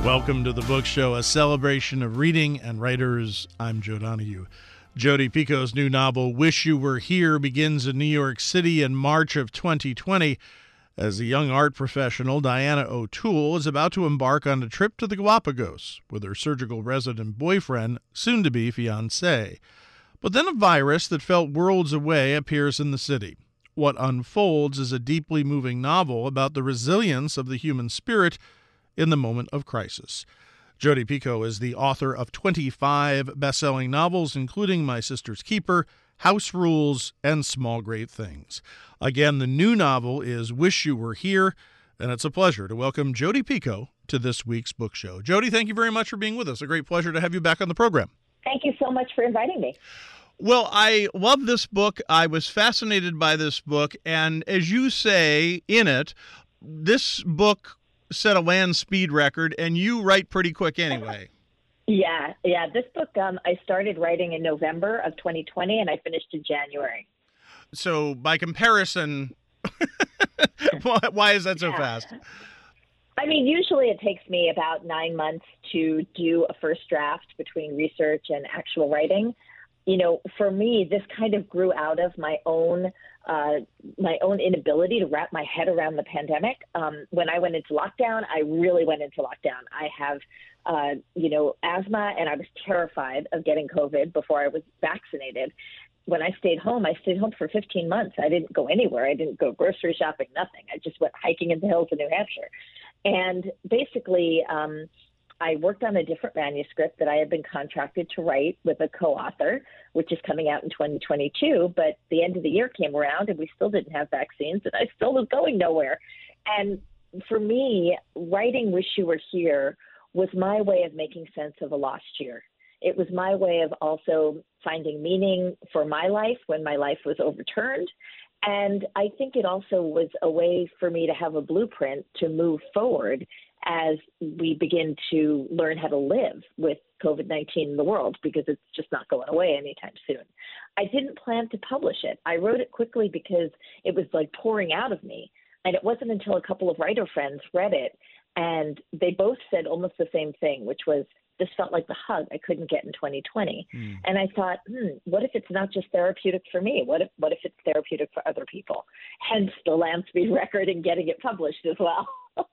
Welcome to the Book Show, a celebration of reading and writers. I'm Joe Donahue. Jodi Picoult's new novel, Wish You Were Here, begins in New York City in March of 2020. As a young art professional, Diana O'Toole is about to embark on a trip to the Galapagos with her surgical resident boyfriend, soon-to-be fiancé. But then a virus that felt worlds away appears in the city. What unfolds is a deeply moving novel about the resilience of the human spirit in the moment of crisis. Jodi Picoult is the author of 25 best-selling novels, including My Sister's Keeper, House Rules, and Small Great Things. Again, the new novel is Wish You Were Here, and it's a pleasure to welcome Jodi Picoult to this week's book show. Jodi, thank you very much for being with us. A great pleasure to have you back on the program. Thank you so much for inviting me. Well, I love this book. I was fascinated by this book, and as you say in it, this book set a land speed record, and you write pretty quick anyway. Yeah. This book, I started writing in November of 2020, and I finished in January. So by comparison, why is that so fast? I mean, usually it takes me about 9 months to do a first draft between research and actual writing. You know, for me, this kind of grew out of my own inability to wrap my head around the pandemic. When I went into lockdown, I really went into lockdown. I have, asthma, and I was terrified of getting COVID before I was vaccinated. When I stayed home for 15 months. I didn't go anywhere. I didn't go grocery shopping, nothing. I just went hiking in the hills of New Hampshire. And basically, I worked on a different manuscript that I had been contracted to write with a co-author, which is coming out in 2022. But the end of the year came around and we still didn't have vaccines, and I still was going nowhere. And for me, writing Wish You Were Here was my way of making sense of a lost year. It was my way of also finding meaning for my life when my life was overturned. And I think it also was a way for me to have a blueprint to move forward as we begin to learn how to live with COVID-19 in the world, because it's just not going away anytime soon. I didn't plan to publish it. I wrote it quickly because it was like pouring out of me. And it wasn't until a couple of writer friends read it, and they both said almost the same thing, which was, this felt like the hug I couldn't get in 2020. And I thought, what if it's not just therapeutic for me? What if it's therapeutic for other people? Hence the land speed record and getting it published as well.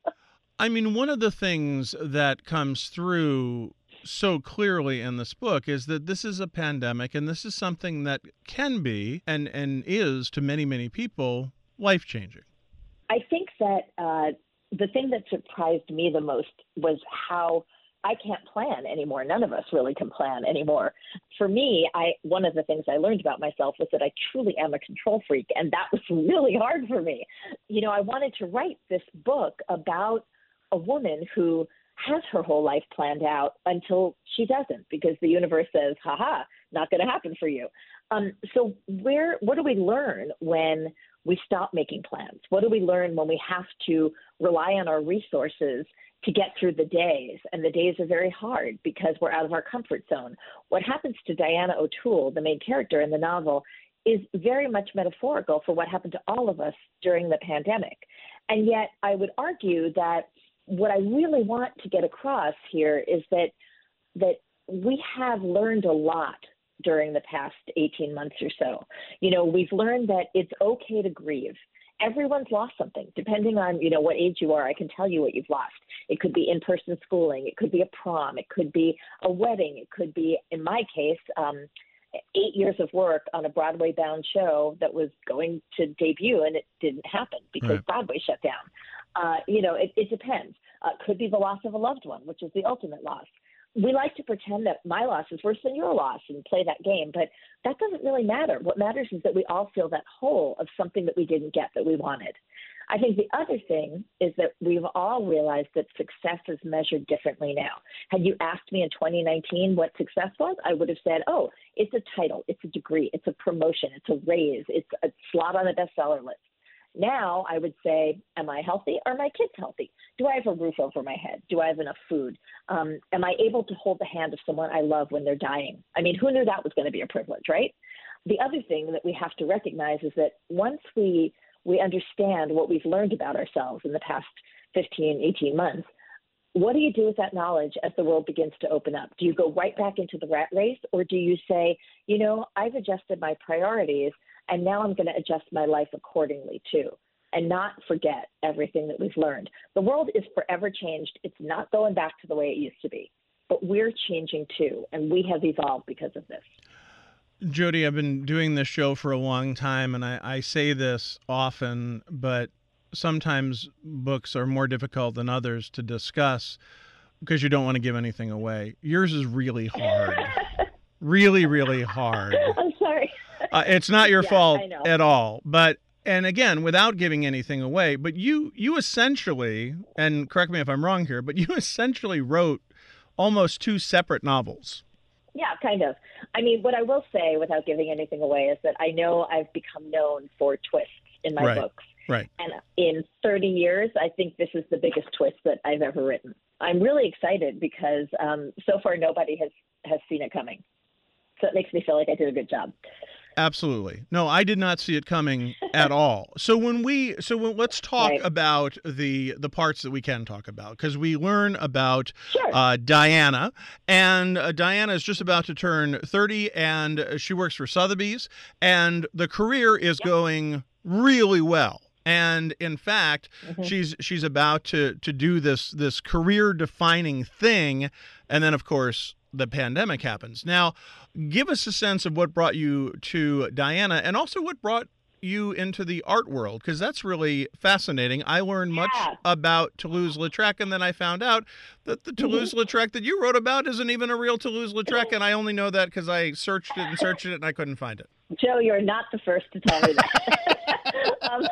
I mean, one of the things that comes through so clearly in this book is that this is a pandemic, and this is something that can be and is to many, many people life-changing. I think that the thing that surprised me the most was how I can't plan anymore. None of us really can plan anymore. For me, one of the things I learned about myself was that I truly am a control freak, and that was really hard for me. You know, I wanted to write this book about a woman who has her whole life planned out until she doesn't, because the universe says, not going to happen for you. So what do we learn when we stop making plans? What do we learn when we have to rely on our resources to get through the days? And the days are very hard because we're out of our comfort zone. What happens to Diana O'Toole, the main character in the novel, is very much metaphorical for what happened to all of us during the pandemic. And yet I would argue that what I really want to get across here is that we have learned a lot during the past 18 months or so. You know, we've learned that it's okay to grieve. Everyone's lost something. Depending on, what age you are, I can tell you what you've lost. It could be in-person schooling. It could be a prom. It could be a wedding. It could be, in my case, 8 years of work on a Broadway-bound show that was going to debut, and it didn't happen because Broadway shut down. It depends. Could be the loss of a loved one, which is the ultimate loss. We like to pretend that my loss is worse than your loss and play that game, but that doesn't really matter. What matters is that we all feel that hole of something that we didn't get that we wanted. I think the other thing is that we've all realized that success is measured differently now. Had you asked me in 2019 what success was, I would have said, it's a title, it's a degree, it's a promotion, it's a raise, it's a slot on a bestseller list. Now I would say, am I healthy? Are my kids healthy? Do I have a roof over my head? Do I have enough food? Am I able to hold the hand of someone I love when they're dying? I mean, who knew that was going to be a privilege, right? The other thing that we have to recognize is that once we understand what we've learned about ourselves in the past 15, 18 months, What do you do with that knowledge as the world begins to open up? Do you go right back into the rat race, or do you say, I've adjusted my priorities and now I'm going to adjust my life accordingly too, and not forget everything that we've learned? The world is forever changed. It's not going back to the way it used to be, but we're changing too, and we have evolved because of this. Jody, I've been doing this show for a long time, and I say this often, but sometimes books are more difficult than others to discuss because you don't want to give anything away. Yours is really hard. Really, really hard. I'm sorry. It's not your fault I know. at all. And again, without giving anything away, but you essentially, and correct me if I'm wrong here, but you essentially wrote almost 2 separate novels. Yeah, kind of. I mean, what I will say without giving anything away is that I know I've become known for twists in my books. Right. And in 30 years, I think this is the biggest twist that I've ever written. I'm really excited because so far nobody has seen it coming. So it makes me feel like I did a good job. Absolutely. No, I did not see it coming at all. So let's talk about the parts that we can talk about, because we learn about Diana, and Diana is just about to turn 30, and she works for Sotheby's, and the career is going really well. And in fact, she's about to do this career-defining thing, and then of course the pandemic happens. Now, give us a sense of what brought you to Diana, and also what brought you into the art world, because that's really fascinating. I learned much about Toulouse-Lautrec, and then I found out that the Toulouse-Lautrec that you wrote about isn't even a real Toulouse-Lautrec, and I only know that because I searched it and I couldn't find it. Joe, you're not the first to tell me that.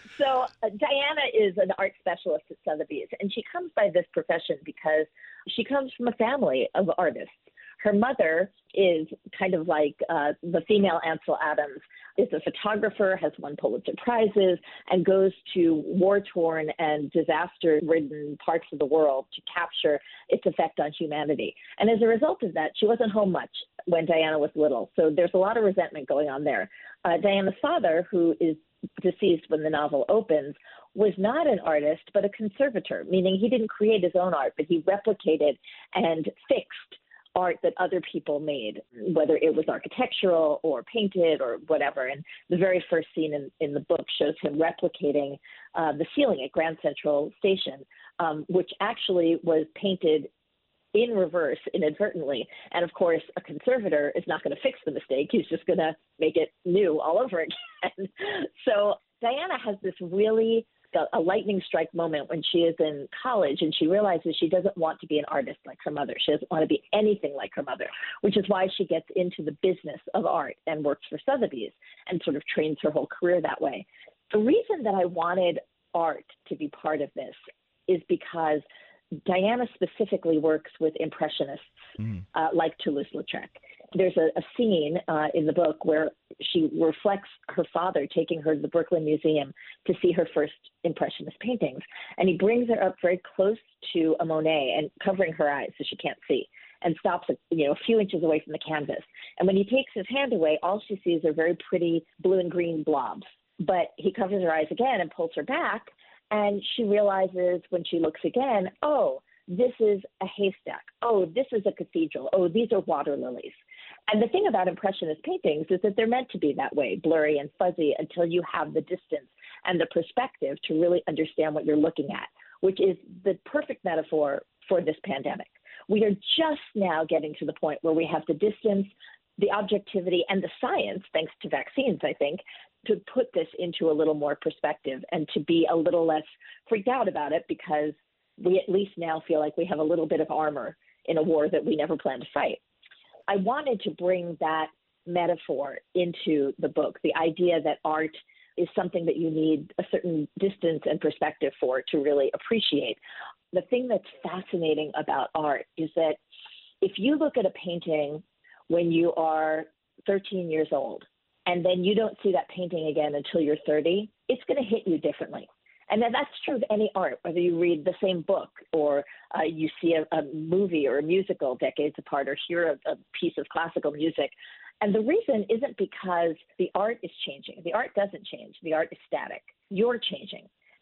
Diana is an art specialist at Sotheby's, and she comes by this profession because she comes from a family of artists. Her mother is kind of like the female Ansel Adams, is a photographer, has won Pulitzer Prizes, and goes to war-torn and disaster-ridden parts of the world to capture its effect on humanity. And as a result of that, she wasn't home much when Diana was little. So there's a lot of resentment going on there. Diana's father, who is deceased when the novel opens, was not an artist, but a conservator, meaning he didn't create his own art, but he replicated and fixed art that other people made, whether it was architectural or painted or whatever. And the very first scene in the book shows him replicating the ceiling at Grand Central Station, which actually was painted in reverse inadvertently. And of course, a conservator is not going to fix the mistake. He's just going to make it new all over again. So Diana has this really a lightning strike moment when she is in college, and she realizes she doesn't want to be an artist like her mother. She doesn't want to be anything like her mother, which is why she gets into the business of art and works for Sotheby's and sort of trains her whole career that way. The reason that I wanted art to be part of this is because Diana specifically works with impressionists like Toulouse-Lautrec. There's a scene in the book where she reflects her father taking her to the Brooklyn Museum to see her first impressionist paintings. And he brings her up very close to a Monet and covering her eyes so she can't see, and stops a few inches away from the canvas. And when he takes his hand away, all she sees are very pretty blue and green blobs. But he covers her eyes again and pulls her back, and she realizes when she looks again, oh, this is a haystack. Oh, this is a cathedral. Oh, these are water lilies. And the thing about impressionist paintings is that they're meant to be that way, blurry and fuzzy, until you have the distance and the perspective to really understand what you're looking at, which is the perfect metaphor for this pandemic. We are just now getting to the point where we have the distance, the objectivity, and the science, thanks to vaccines, I think, to put this into a little more perspective and to be a little less freaked out about it, because we at least now feel like we have a little bit of armor in a war that we never planned to fight. I wanted to bring that metaphor into the book, the idea that art is something that you need a certain distance and perspective for to really appreciate. The thing that's fascinating about art is that if you look at a painting when you are 13 years old, and then you don't see that painting again until you're 30, it's going to hit you differently. And then that's true of any art, whether you read the same book or you see a movie or a musical decades apart, or hear a piece of classical music. And the reason isn't because the art is changing. The art doesn't change. The art is static. You're changing.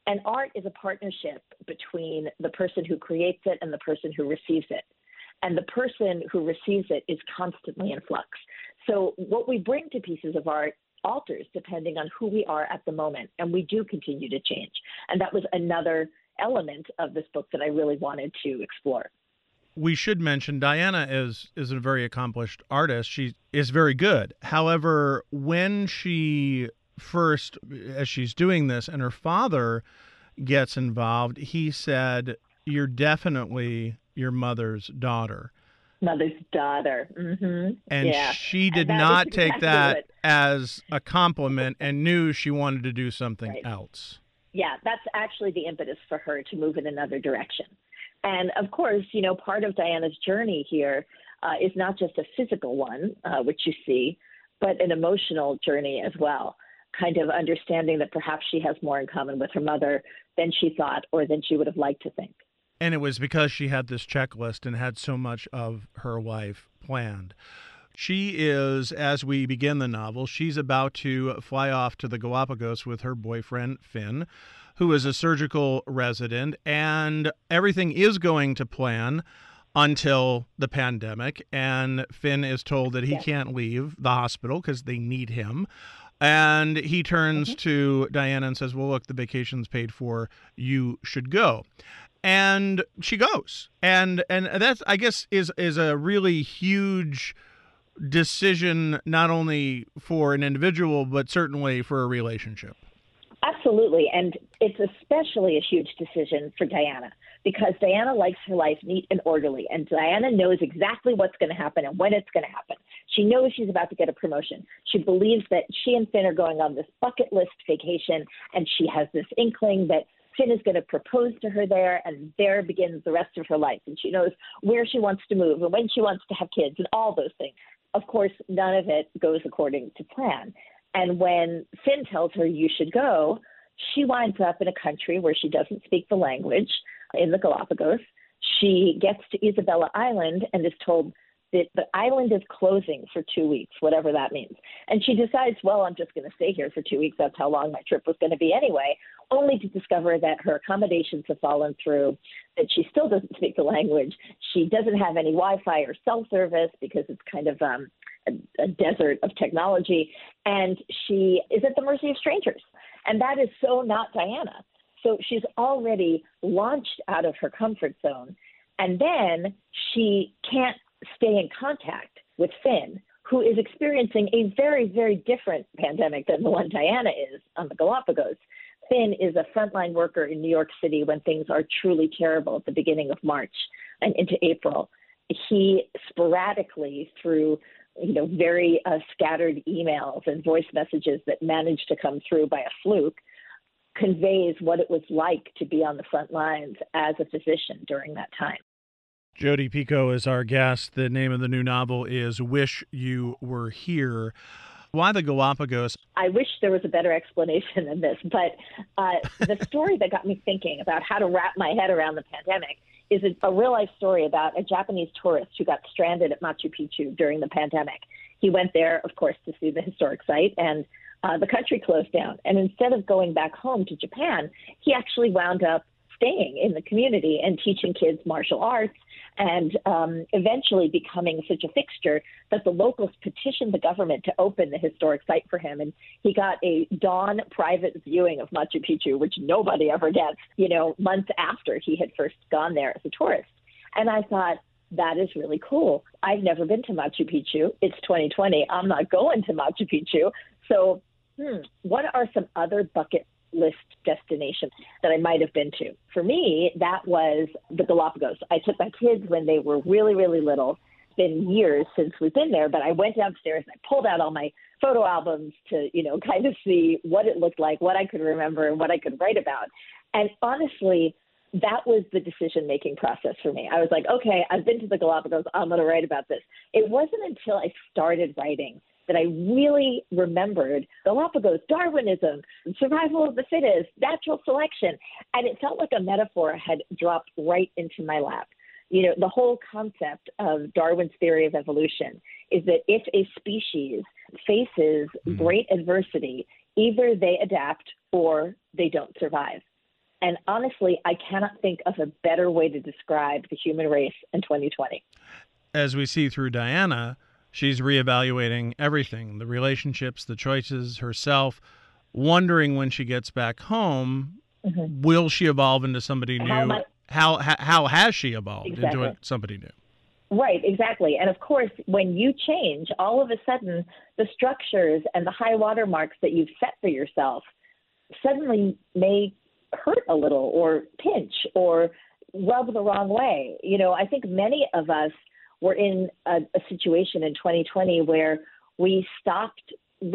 And art is a partnership between the person who creates it and the person who receives it. And the person who receives it is constantly in flux. So what we bring to pieces of art alters depending on who we are at the moment. And we do continue to change. And that was another element of this book that I really wanted to explore. We should mention Diana is a very accomplished artist. She is very good. However, when she first, as she's doing this, and her father gets involved, he said, "You're definitely your mother's daughter." Mother's daughter. Mm-hmm. And yeah. she did and not exactly take that as a compliment and knew she wanted to do something else. Yeah, that's actually the impetus for her to move in another direction. And of course, part of Diana's journey here is not just a physical one, which you see, but an emotional journey as well, kind of understanding that perhaps she has more in common with her mother than she thought or than she would have liked to think. And it was because she had this checklist and had so much of her life planned. She is, as we begin the novel, she's about to fly off to the Galapagos with her boyfriend, Finn, who is a surgical resident, and everything is going to plan until the pandemic. And Finn is told that he can't leave the hospital because they need him. And he turns to Diana and says, "Well, look, the vacation's paid for. You should go." And she goes. And that's, I guess, is a really huge decision, not only for an individual, but certainly for a relationship. Absolutely. And it's especially a huge decision for Diana because Diana likes her life neat and orderly. And Diana knows exactly what's going to happen and when it's going to happen. She knows she's about to get a promotion. She believes that she and Finn are going on this bucket list vacation. And she has this inkling that Finn is going to propose to her there, and there begins the rest of her life. And she knows where she wants to move and when she wants to have kids and all those things. Of course, none of it goes according to plan. And when Finn tells her you should go, she winds up in a country where she doesn't speak the language, in the Galapagos. She gets to Isabella Island and is told that the island is closing for 2 weeks, whatever that means. And she decides, well, I'm just going to stay here for 2 weeks. That's how long my trip was going to be anyway, only to discover that her accommodations have fallen through, that she still doesn't speak the language. She doesn't have any Wi-Fi or cell service because it's kind of a desert of technology. And she is at the mercy of strangers. And that is so not Diana. So she's already launched out of her comfort zone. And then she can't stay in contact with Finn, who is experiencing a very, very different pandemic than the one Diana is on the Galapagos. Finn is a frontline worker in New York City when things are truly terrible at the beginning of March and into April. He sporadically, through very scattered emails and voice messages that managed to come through by a fluke, conveys what it was like to be on the front lines as a physician during that time. Jodi Picoult is our guest. The name of the new novel is Wish You Were Here. Why the Galapagos? I wish there was a better explanation than this, but the story that got me thinking about how to wrap my head around the pandemic is a real-life story about a Japanese tourist who got stranded at Machu Picchu during the pandemic. He went there, of course, to see the historic site, and the country closed down. And instead of going back home to Japan, he actually wound up staying in the community and teaching kids martial arts and eventually becoming such a fixture that the locals petitioned the government to open the historic site for him. And he got a dawn private viewing of Machu Picchu, which nobody ever gets, months after he had first gone there as a tourist. And I thought, that is really cool. I've never been to Machu Picchu. It's 2020. I'm not going to Machu Picchu. So what are some other bucket list destinations that I might have been to? For me, that was the Galapagos. I took my kids when they were really, really little. It's been years since we've been there, but I went downstairs and I pulled out all my photo albums to, kind of see what it looked like, what I could remember, and what I could write about. And honestly, that was the decision-making process for me. I was like, okay, I've been to the Galapagos. I'm going to write about this. It wasn't until I started writing that I really remembered Galapagos, Darwinism, survival of the fittest, natural selection. And it felt like a metaphor had dropped right into my lap. The whole concept of Darwin's theory of evolution is that if a species faces great adversity, either they adapt or they don't survive. And honestly, I cannot think of a better way to describe the human race in 2020. As we see through Diana, she's reevaluating everything, the relationships, the choices, herself, wondering when she gets back home, will she evolve into somebody new? How has she evolved into somebody new? Right, exactly. And of course, when you change, all of a sudden, the structures and the high water marks that you've set for yourself suddenly may hurt a little or pinch or rub the wrong way. I think many of us were in a situation in 2020 where we stopped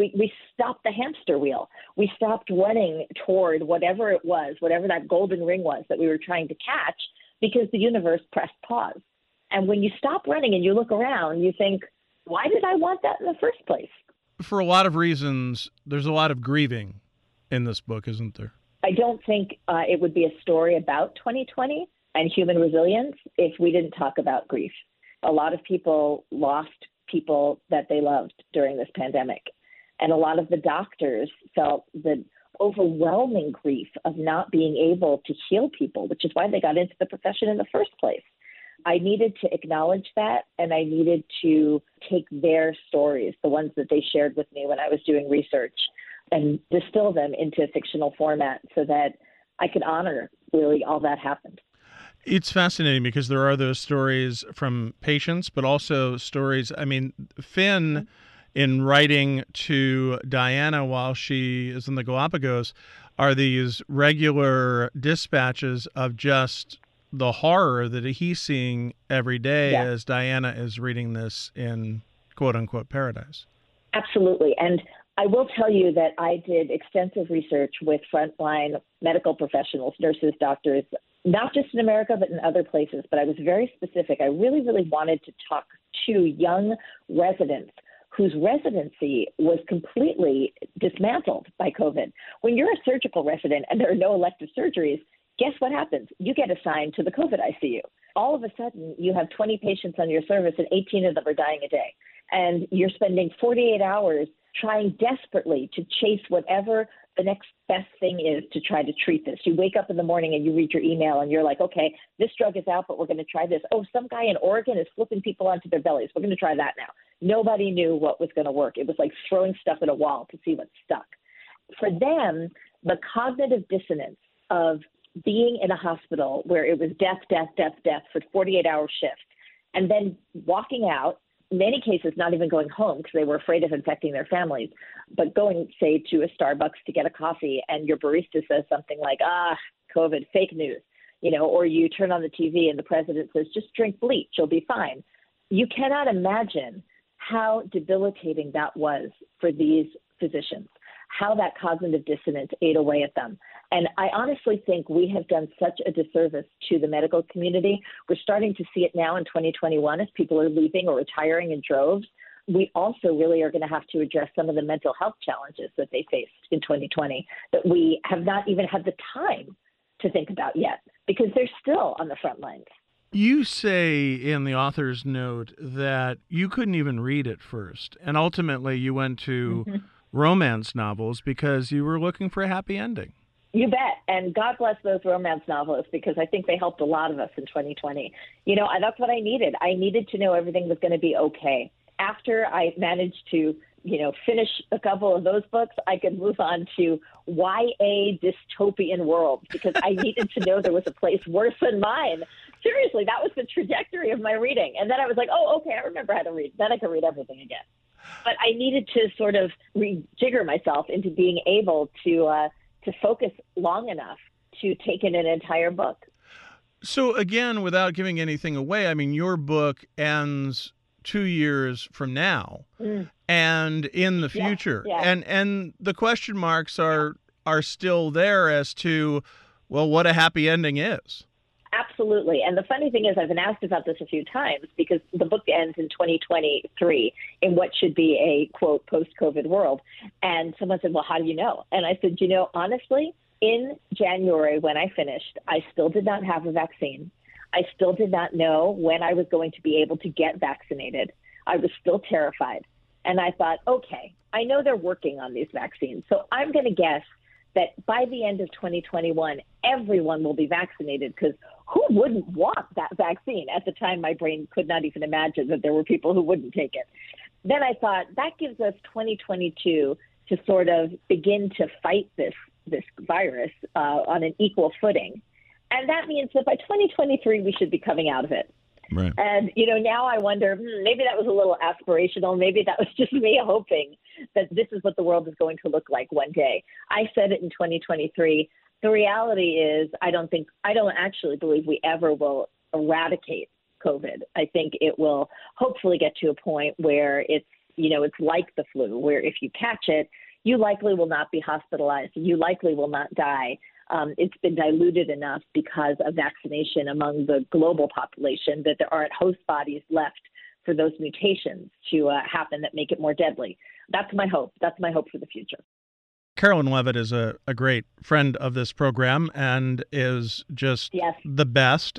the hamster wheel. We stopped running toward whatever it was, whatever that golden ring was that we were trying to catch, because the universe pressed pause. And when you stop running and you look around, you think, why did I want that in the first place? For a lot of reasons, there's a lot of grieving in this book, isn't there? I don't think it would be a story about 2020 and human resilience if we didn't talk about grief. A lot of people lost people that they loved during this pandemic. And a lot of the doctors felt the overwhelming grief of not being able to heal people, which is why they got into the profession in the first place. I needed to acknowledge that, and I needed to take their stories, the ones that they shared with me when I was doing research, and distill them into fictional format so that I could honor really all that happened. It's fascinating because there are those stories from patients, but also stories. I mean, Finn, in writing to Diana while she is in the Galapagos, are these regular dispatches of just the horror that he's seeing every day as Diana is reading this in quote-unquote paradise. Absolutely. And I will tell you that I did extensive research with frontline medical professionals, nurses, doctors, not just in America, but in other places. But I was very specific. I really, really wanted to talk to young residents whose residency was completely dismantled by COVID. When you're a surgical resident and there are no elective surgeries, guess what happens? You get assigned to the COVID ICU. All of a sudden, you have 20 patients on your service and 18 of them are dying a day. And you're spending 48 hours trying desperately to chase whatever the next best thing is to try to treat this. You wake up in the morning and you read your email and you're like, okay, this drug is out, but we're going to try this. Oh, some guy in Oregon is flipping people onto their bellies. We're going to try that now. Nobody knew what was going to work. It was like throwing stuff at a wall to see what stuck. For them, the cognitive dissonance of being in a hospital where it was death, death, death, death for 48-hour shifts, and then walking out, many cases not even going home because they were afraid of infecting their families, but going, say, to a Starbucks to get a coffee, and your barista says something like, COVID, fake news, or you turn on the TV and the president says, just drink bleach, you'll be fine. You cannot imagine how debilitating that was for these physicians, how that cognitive dissonance ate away at them. And I honestly think we have done such a disservice to the medical community. We're starting to see it now in 2021 as people are leaving or retiring in droves. We also really are going to have to address some of the mental health challenges that they faced in 2020 that we have not even had the time to think about yet because they're still on the front lines. You say in the author's note that you couldn't even read at first, and ultimately you went to romance novels because you were looking for a happy ending. You bet. And God bless those romance novelists because I think they helped a lot of us in 2020. That's what I needed. I needed to know everything was going to be okay. After I managed to, finish a couple of those books, I could move on to YA dystopian worlds because I needed to know there was a place worse than mine. Seriously, that was the trajectory of my reading. And then I was like, oh, okay, I remember how to read. Then I can read everything again. But I needed to sort of rejigger myself into being able to focus long enough to take in an entire book. So again, without giving anything away, I mean, your book ends 2 years from now and in the future. And the question marks are still there as to, well, what a happy ending is. Absolutely. And the funny thing is I've been asked about this a few times because the book ends in 2023 in what should be a, quote, post-COVID world. And someone said, well, how do you know? And I said, honestly, in January when I finished, I still did not have a vaccine. I still did not know when I was going to be able to get vaccinated. I was still terrified. And I thought, okay, I know they're working on these vaccines. So I'm going to guess that by the end of 2021, everyone will be vaccinated, because who wouldn't want that vaccine? At the time, my brain could not even imagine that there were people who wouldn't take it. Then I thought that gives us 2022 to sort of begin to fight this virus on an equal footing. And that means that by 2023, we should be coming out of it. Right. And, now I wonder, maybe that was a little aspirational. Maybe that was just me hoping that this is what the world is going to look like one day. I said it in 2023. The reality is I don't actually believe we ever will eradicate COVID. I think it will hopefully get to a point where it's like the flu, where if you catch it, you likely will not be hospitalized. You likely will not die. It's been diluted enough because of vaccination among the global population that there aren't host bodies left for those mutations to happen that make it more deadly. That's my hope. That's my hope for the future. Carolyn Levitt is a great friend of this program and is just the best.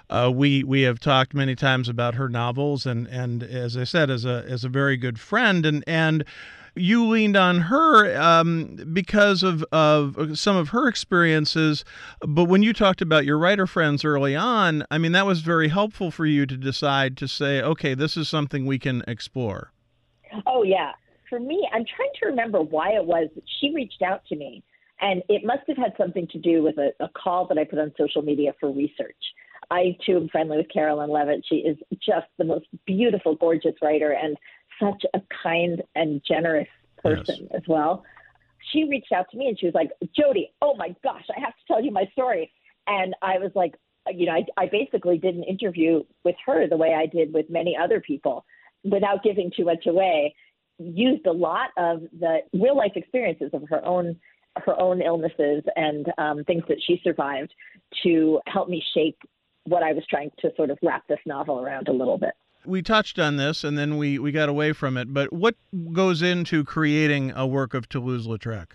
We have talked many times about her novels, and as I said, as a very good friend, and you leaned on her because of some of her experiences. But when you talked about your writer friends early on, I mean, that was very helpful for you to decide to say, okay, this is something we can explore. Oh, yeah. For me, I'm trying to remember why it was that she reached out to me. And it must have had something to do with a call that I put on social media for research. I, too, am friendly with Carolyn Levitt. She is just the most beautiful, gorgeous writer and such a kind and generous person as well. She reached out to me and she was like, Jody, oh my gosh, I have to tell you my story. And I was like, I basically did an interview with her the way I did with many other people without giving too much away, used a lot of the real life experiences of her own illnesses and things that she survived to help me shape what I was trying to sort of wrap this novel around a little bit. We touched on this and then we got away from it, but what goes into creating a work of Toulouse-Lautrec?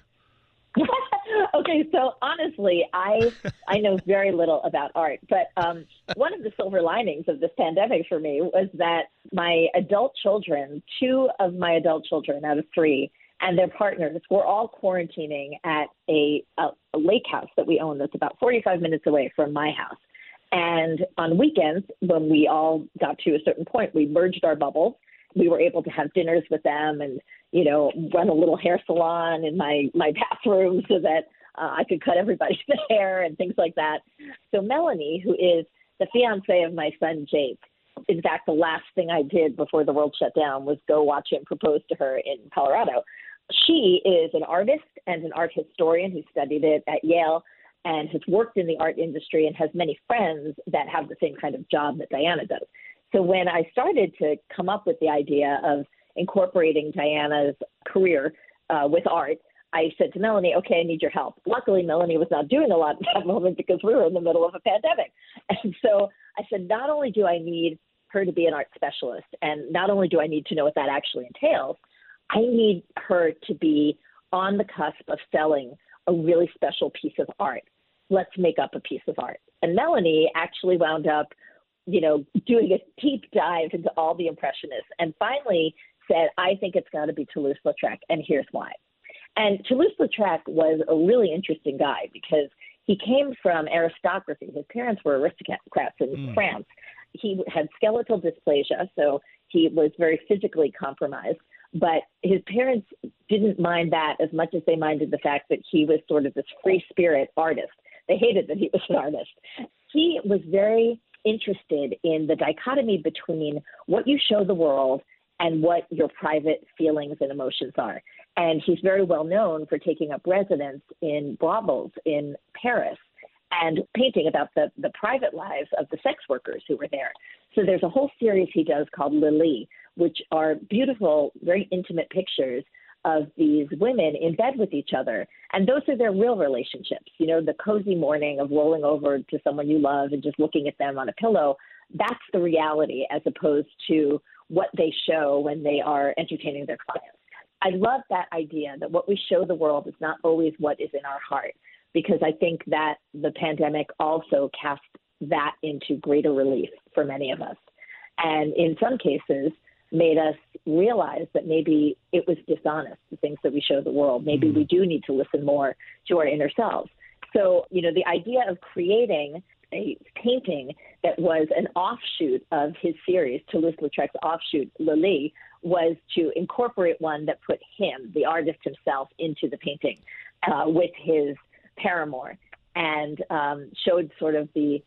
Okay, so honestly, I know very little about art, but one of the silver linings of this pandemic for me was that my adult children, 2 of my adult children out of 3, and their partners were all quarantining at a lake house that we own that's about 45 minutes away from my house. And on weekends, when we all got to a certain point, we merged our bubbles. We were able to have dinners with them and, run a little hair salon in my bathroom so that I could cut everybody's hair and things like that. So Melanie, who is the fiance of my son, Jake, in fact, the last thing I did before the world shut down was go watch him propose to her in Colorado. She is an artist and an art historian who studied it at Yale and has worked in the art industry and has many friends that have the same kind of job that Diana does. So when I started to come up with the idea of incorporating Diana's career with art, I said to Melanie, okay, I need your help. Luckily, Melanie was not doing a lot at that moment because we were in the middle of a pandemic. And so I said, not only do I need her to be an art specialist, and not only do I need to know what that actually entails, I need her to be on the cusp of selling a really special piece of art. Let's make up a piece of art. And Melanie actually wound up, doing a deep dive into all the Impressionists and finally said, I think it's got to be Toulouse-Lautrec, and here's why. And Toulouse-Lautrec was a really interesting guy because he came from aristocracy. His parents were aristocrats in France. He had skeletal dysplasia, so he was very physically compromised. But his parents didn't mind that as much as they minded the fact that he was sort of this free spirit artist. They hated that he was an artist. He was very interested in the dichotomy between what you show the world and what your private feelings and emotions are. And he's very well known for taking up residence in brothels in Paris and painting about the private lives of the sex workers who were there. So there's a whole series he does called Lily, which are beautiful, very intimate pictures of these women in bed with each other. And those are their real relationships. The cozy morning of rolling over to someone you love and just looking at them on a pillow. That's the reality as opposed to what they show when they are entertaining their clients. I love that idea that what we show the world is not always what is in our heart, because I think that the pandemic also cast that into greater relief for many of us. And in some cases, made us realize that maybe it was dishonest, the things that we showed the world. Maybe we do need to listen more to our inner selves. So, the idea of creating a painting that was an offshoot of his series, Toulouse-Lautrec's offshoot, Lili, was to incorporate one that put him, the artist himself, into the painting with his paramour, and showed sort of the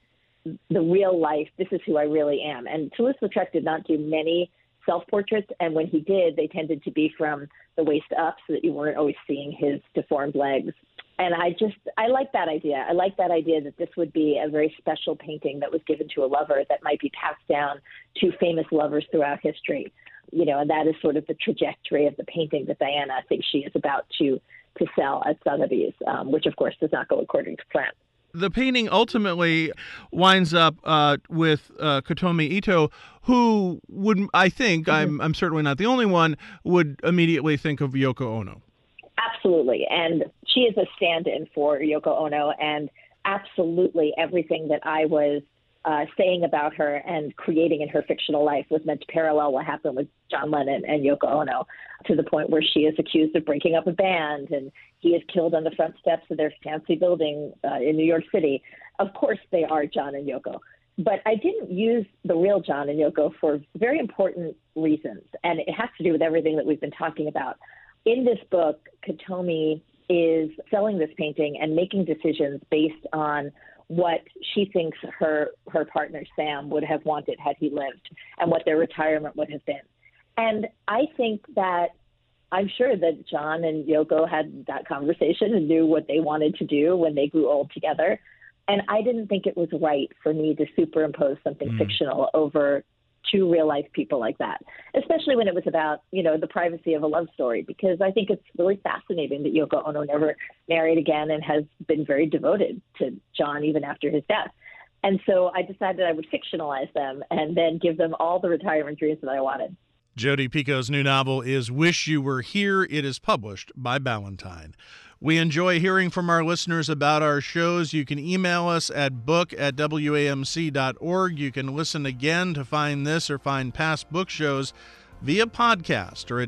real life, this is who I really am. And Toulouse-Lautrec did not do many self-portraits, and when he did, they tended to be from the waist up so that you weren't always seeing his deformed legs. And I like that idea. I like that idea that this would be a very special painting that was given to a lover that might be passed down to famous lovers throughout history. And that is sort of the trajectory of the painting that Diana thinks she is about to sell at Sotheby's, which of course does not go according to plan. The painting ultimately winds up with Kotomi Ito, who would, I think, I'm certainly not the only one, would immediately think of Yoko Ono. Absolutely. And she is a stand-in for Yoko Ono, and absolutely everything that I was saying about her and creating in her fictional life was meant to parallel what happened with John Lennon and Yoko Ono, to the point where she is accused of breaking up a band and he is killed on the front steps of their fancy building in New York City. Of course they are John and Yoko. But I didn't use the real John and Yoko for very important reasons, and it has to do with everything that we've been talking about. In this book, Kotomi is selling this painting and making decisions based on what she thinks her partner Sam would have wanted had he lived and what their retirement would have been. And I think that I'm sure that John and Yoko had that conversation and knew what they wanted to do when they grew old together. And I didn't think it was right for me to superimpose something fictional over two real-life people like that, especially when it was about, the privacy of a love story, because I think it's really fascinating that Yoko Ono never married again and has been very devoted to John even after his death. And so I decided I would fictionalize them and then give them all the retirement dreams that I wanted. Jodi Picoult's new novel is Wish You Were Here. It is published by Ballantine. We enjoy hearing from our listeners about our shows. You can email us at book@wamc.org. You can listen again to find this or find past book shows via podcast or at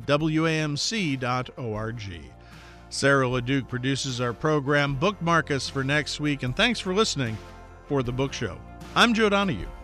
wamc.org. Sarah LeDuc produces our program. Bookmark us for next week, and thanks for listening for The Book Show. I'm Joe Donahue.